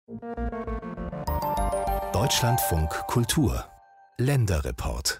Deutschlandfunk Kultur Länderreport.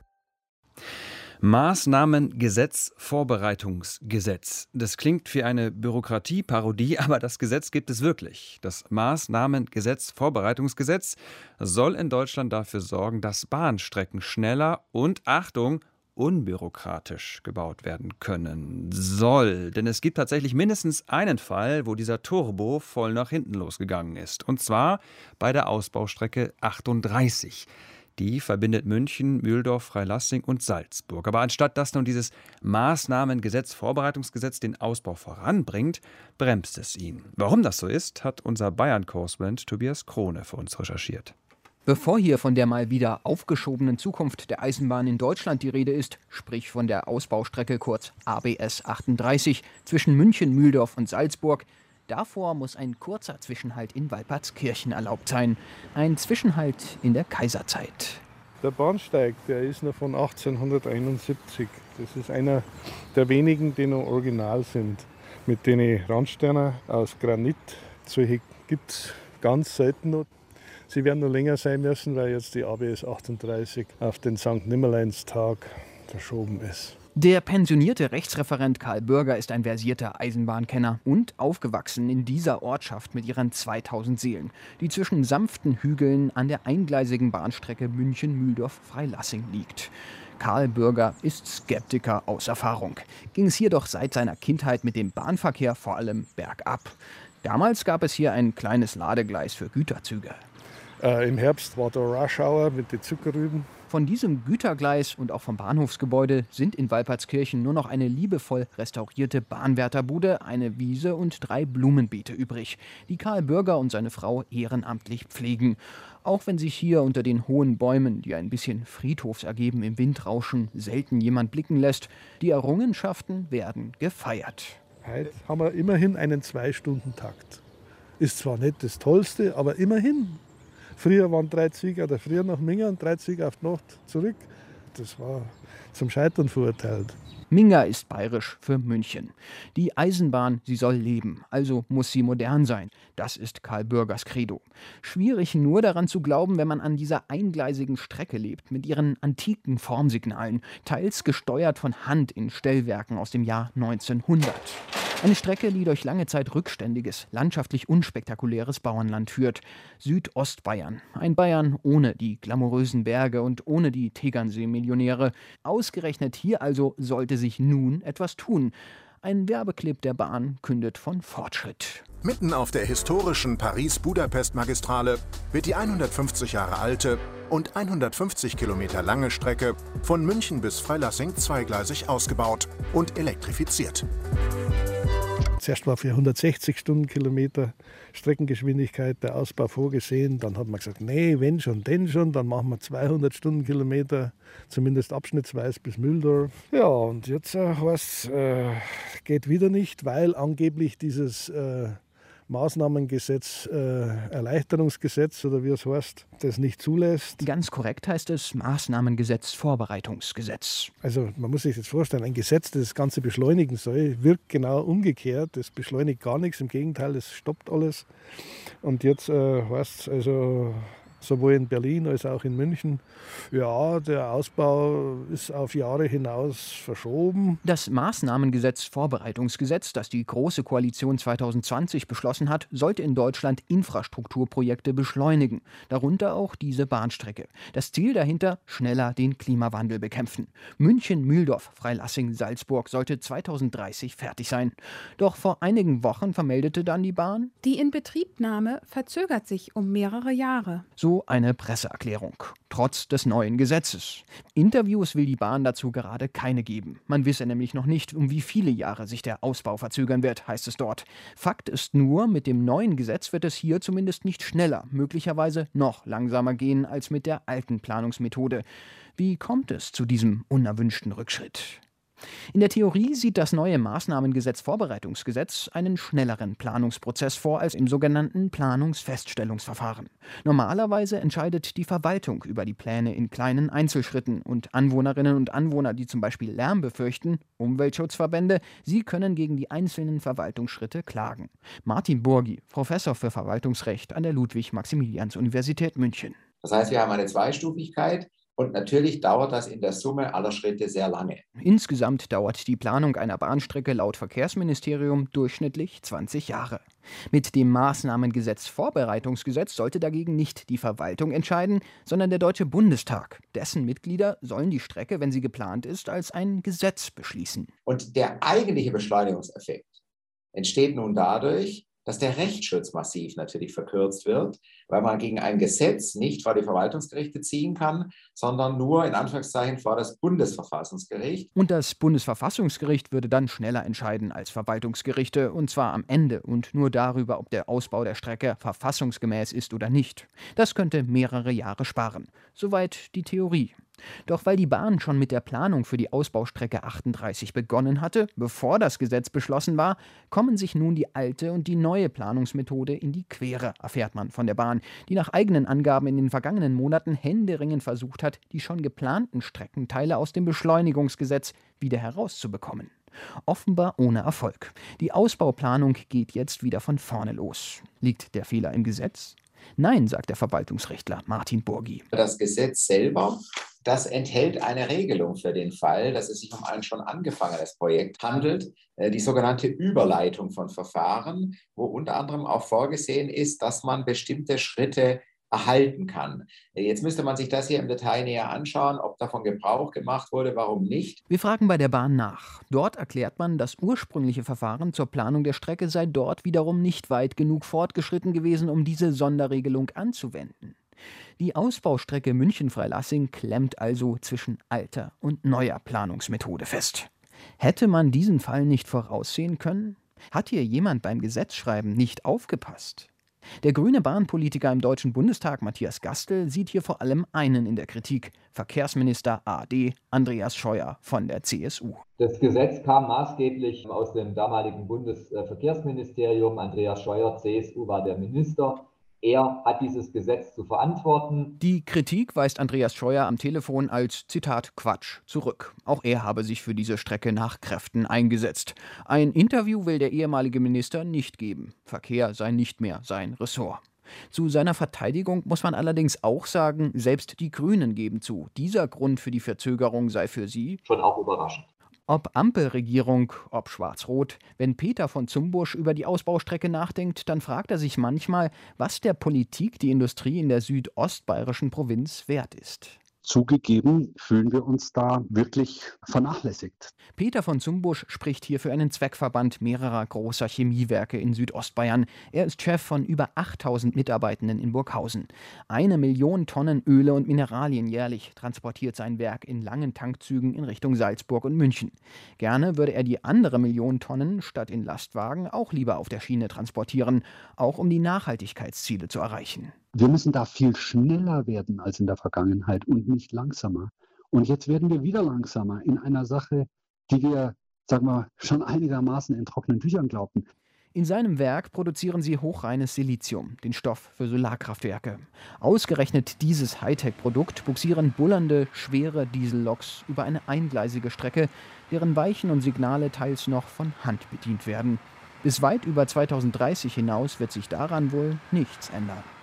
Maßnahmengesetz, Vorbereitungsgesetz. Das klingt wie eine Bürokratieparodie, aber das Gesetz gibt es wirklich. Das Maßnahmengesetz, Vorbereitungsgesetz soll in Deutschland dafür sorgen, dass Bahnstrecken schneller und, Achtung, unbürokratisch gebaut werden können. Denn es gibt tatsächlich mindestens einen Fall, wo dieser Turbo voll nach hinten losgegangen ist. Und zwar bei der Ausbaustrecke 38. Die verbindet München, Mühldorf, Freilassing und Salzburg. Aber anstatt dass nun dieses Maßnahmengesetz, Vorbereitungsgesetz den Ausbau voranbringt, bremst es ihn. Warum das so ist, hat unser Bayern-Korrespondent Tobias Krone für uns recherchiert. Bevor hier von der mal wieder aufgeschobenen Zukunft der Eisenbahn in Deutschland die Rede ist, sprich von der Ausbaustrecke kurz ABS 38 zwischen München, Mühldorf und Salzburg, davor muss ein kurzer Zwischenhalt in Walpertskirchen erlaubt sein. Ein Zwischenhalt in der Kaiserzeit. Der Bahnsteig, der ist noch von 1871. Das ist einer der wenigen, die noch original sind. Mit den Randsteinen aus Granit. Solche gibt es ganz selten noch. Sie werden noch länger sein müssen, weil jetzt die ABS 38 auf den St. Nimmerleinstag verschoben ist. Der pensionierte Rechtsreferent Karl Bürger ist ein versierter Eisenbahnkenner und aufgewachsen in dieser Ortschaft mit ihren 2000 Seelen, die zwischen sanften Hügeln an der eingleisigen Bahnstrecke München-Mühldorf-Freilassing liegt. Karl Bürger ist Skeptiker aus Erfahrung. Ging es hier doch seit seiner Kindheit mit dem Bahnverkehr vor allem bergab. Damals gab es hier ein kleines Ladegleis für Güterzüge. Im Herbst war da Rush Hour mit den Zuckerrüben. Von diesem Gütergleis und auch vom Bahnhofsgebäude sind in Walpertskirchen nur noch eine liebevoll restaurierte Bahnwärterbude, eine Wiese und 3 Blumenbeete übrig, die Karl Bürger und seine Frau ehrenamtlich pflegen. Auch wenn sich hier unter den hohen Bäumen, die ein bisschen friedhofsergeben im Wind rauschen, selten jemand blicken lässt, die Errungenschaften werden gefeiert. Heute haben wir immerhin einen 2-Stunden-Takt. Ist zwar nicht das Tollste, aber immerhin. Früher waren 3 Züge oder früher nach Minga und 3 Züge auf die Nacht zurück. Das war zum Scheitern verurteilt. Minga ist bayerisch für München. Die Eisenbahn, sie soll leben, also muss sie modern sein. Das ist Karl Bürgers Credo. Schwierig nur daran zu glauben, wenn man an dieser eingleisigen Strecke lebt, mit ihren antiken Formsignalen, teils gesteuert von Hand in Stellwerken aus dem Jahr 1900. Eine Strecke, die durch lange Zeit rückständiges, landschaftlich unspektakuläres Bauernland führt. Südostbayern. Ein Bayern ohne die glamourösen Berge und ohne die Tegernsee-Millionäre. Ausgerechnet hier also sollte sich nun etwas tun. Ein Werbeclip der Bahn kündet von Fortschritt. Mitten auf der historischen Paris-Budapest-Magistrale wird die 150 Jahre alte und 150 Kilometer lange Strecke von München bis Freilassing zweigleisig ausgebaut und elektrifiziert. Zuerst war für 160 Stundenkilometer Streckengeschwindigkeit der Ausbau vorgesehen. Dann hat man gesagt, nee, wenn schon, denn schon. Dann machen wir 200 Stundenkilometer, zumindest abschnittsweise bis Mühldorf. Ja, und jetzt heißt es, geht wieder nicht, weil angeblich dieses Maßnahmengesetz, Erleichterungsgesetz oder wie es heißt, das nicht zulässt. Ganz korrekt heißt es Maßnahmengesetz, Vorbereitungsgesetz. Also man muss sich das vorstellen, ein Gesetz, das das Ganze beschleunigen soll, wirkt genau umgekehrt. Das beschleunigt gar nichts, im Gegenteil, es stoppt alles. Und jetzt heißt es also sowohl in Berlin als auch in München, ja, der Ausbau ist auf Jahre hinaus verschoben. Das Maßnahmengesetz Vorbereitungsgesetz, das die Große Koalition 2020 beschlossen hat, sollte in Deutschland Infrastrukturprojekte beschleunigen, darunter auch diese Bahnstrecke. Das Ziel dahinter, schneller den Klimawandel bekämpfen. München, Mühldorf, Freilassing, Salzburg sollte 2030 fertig sein. Doch vor einigen Wochen vermeldete dann die Bahn: Die Inbetriebnahme verzögert sich um mehrere Jahre. So eine Presseerklärung, trotz des neuen Gesetzes. Interviews will die Bahn dazu gerade keine geben. Man wisse nämlich noch nicht, um wie viele Jahre sich der Ausbau verzögern wird, heißt es dort. Fakt ist nur, mit dem neuen Gesetz wird es hier zumindest nicht schneller, möglicherweise noch langsamer gehen als mit der alten Planungsmethode. Wie kommt es zu diesem unerwünschten Rückschritt? In der Theorie sieht das neue Maßnahmengesetz-Vorbereitungsgesetz einen schnelleren Planungsprozess vor als im sogenannten Planungsfeststellungsverfahren. Normalerweise entscheidet die Verwaltung über die Pläne in kleinen Einzelschritten und Anwohnerinnen und Anwohner, die zum Beispiel Lärm befürchten, Umweltschutzverbände, sie können gegen die einzelnen Verwaltungsschritte klagen. Martin Burgi, Professor für Verwaltungsrecht an der Ludwig-Maximilians-Universität München. Das heißt, wir haben eine Zweistufigkeit. Und natürlich dauert das in der Summe aller Schritte sehr lange. Insgesamt dauert die Planung einer Bahnstrecke laut Verkehrsministerium durchschnittlich 20 Jahre. Mit dem Maßnahmengesetz-Vorbereitungsgesetz sollte dagegen nicht die Verwaltung entscheiden, sondern der Deutsche Bundestag. Dessen Mitglieder sollen die Strecke, wenn sie geplant ist, als ein Gesetz beschließen. Und der eigentliche Beschleunigungseffekt entsteht nun dadurch, dass der Rechtsschutz massiv natürlich verkürzt wird, weil man gegen ein Gesetz nicht vor die Verwaltungsgerichte ziehen kann, sondern nur in Anführungszeichen vor das Bundesverfassungsgericht. Und das Bundesverfassungsgericht würde dann schneller entscheiden als Verwaltungsgerichte, und zwar am Ende und nur darüber, ob der Ausbau der Strecke verfassungsgemäß ist oder nicht. Das könnte mehrere Jahre sparen. Soweit die Theorie. Doch weil die Bahn schon mit der Planung für die Ausbaustrecke 38 begonnen hatte, bevor das Gesetz beschlossen war, kommen sich nun die alte und die neue Planungsmethode in die Quere, erfährt man von der Bahn, die nach eigenen Angaben in den vergangenen Monaten händeringend versucht hat, die schon geplanten Streckenteile aus dem Beschleunigungsgesetz wieder herauszubekommen. Offenbar ohne Erfolg. Die Ausbauplanung geht jetzt wieder von vorne los. Liegt der Fehler im Gesetz? Nein, sagt der Verwaltungsrechtler Martin Burgi. Das Gesetz selber, das enthält eine Regelung für den Fall, dass es sich um ein schon angefangenes Projekt handelt, die sogenannte Überleitung von Verfahren, wo unter anderem auch vorgesehen ist, dass man bestimmte Schritte erhalten kann. Jetzt müsste man sich das hier im Detail näher anschauen, ob davon Gebrauch gemacht wurde, warum nicht. Wir fragen bei der Bahn nach. Dort erklärt man, das ursprüngliche Verfahren zur Planung der Strecke sei dort wiederum nicht weit genug fortgeschritten gewesen, um diese Sonderregelung anzuwenden. Die Ausbaustrecke München-Freilassing klemmt also zwischen alter und neuer Planungsmethode fest. Hätte man diesen Fall nicht voraussehen können? Hat hier jemand beim Gesetzschreiben nicht aufgepasst? Der grüne Bahnpolitiker im Deutschen Bundestag Matthias Gastel sieht hier vor allem einen in der Kritik: Verkehrsminister AD Andreas Scheuer von der CSU. Das Gesetz kam maßgeblich aus dem damaligen Bundesverkehrsministerium. Andreas Scheuer, CSU, war der Minister. Er hat dieses Gesetz zu verantworten. Die Kritik weist Andreas Scheuer am Telefon als, Zitat, Quatsch zurück. Auch er habe sich für diese Strecke nach Kräften eingesetzt. Ein Interview will der ehemalige Minister nicht geben. Verkehr sei nicht mehr sein Ressort. Zu seiner Verteidigung muss man allerdings auch sagen, selbst die Grünen geben zu, dieser Grund für die Verzögerung sei für sie schon auch überraschend. Ob Ampelregierung, ob Schwarz-Rot, wenn Peter von Zumbusch über die Ausbaustrecke nachdenkt, dann fragt er sich manchmal, was der Politik die Industrie in der südostbayerischen Provinz wert ist. Zugegeben fühlen wir uns da wirklich vernachlässigt. Peter von Zumbusch spricht hier für einen Zweckverband mehrerer großer Chemiewerke in Südostbayern. Er ist Chef von über 8000 Mitarbeitenden in Burghausen. 1 Million Tonnen Öle und Mineralien jährlich transportiert sein Werk in langen Tankzügen in Richtung Salzburg und München. Gerne würde er die andere Million Tonnen statt in Lastwagen auch lieber auf der Schiene transportieren, auch um die Nachhaltigkeitsziele zu erreichen. Wir müssen da viel schneller werden als in der Vergangenheit und nicht langsamer. Und jetzt werden wir wieder langsamer in einer Sache, die wir, sagen wir, schon einigermaßen in trockenen Tüchern glaubten. In seinem Werk produzieren sie hochreines Silizium, den Stoff für Solarkraftwerke. Ausgerechnet dieses Hightech-Produkt bugsieren bullernde, schwere Dieselloks über eine eingleisige Strecke, deren Weichen und Signale teils noch von Hand bedient werden. Bis weit über 2030 hinaus wird sich daran wohl nichts ändern.